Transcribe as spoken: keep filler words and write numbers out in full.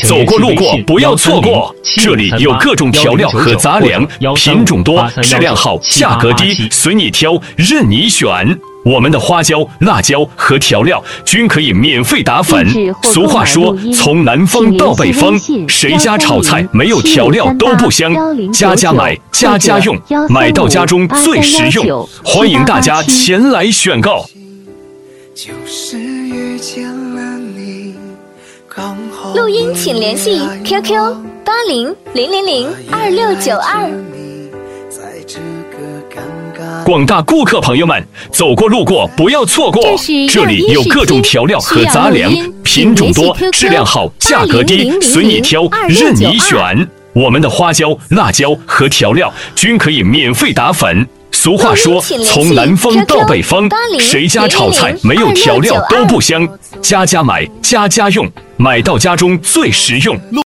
走过路过不要错过，这里有各种调料和杂粮，品种多，质量好，价格低，随你挑，任你选。我们的花椒、辣椒和调料均可以免费打粉。俗话说，从南方到北方，谁家炒菜没有调料都不香。家家买，家家用，买到家中最实用。欢迎大家前来选购。 就是遇见了你，刚好录音请联系 Q Q 八零零零零二六九二。 广大顾客朋友们，走过路过不要错过，这里有各种调料和杂粮，品种多，质量好，价格低，随你挑，任你选。我们的花椒、辣椒和调料均可以免费打粉。俗话说，从南方到北方，谁家炒菜没有调料都不香。家家买，家家用，买到家中最实用。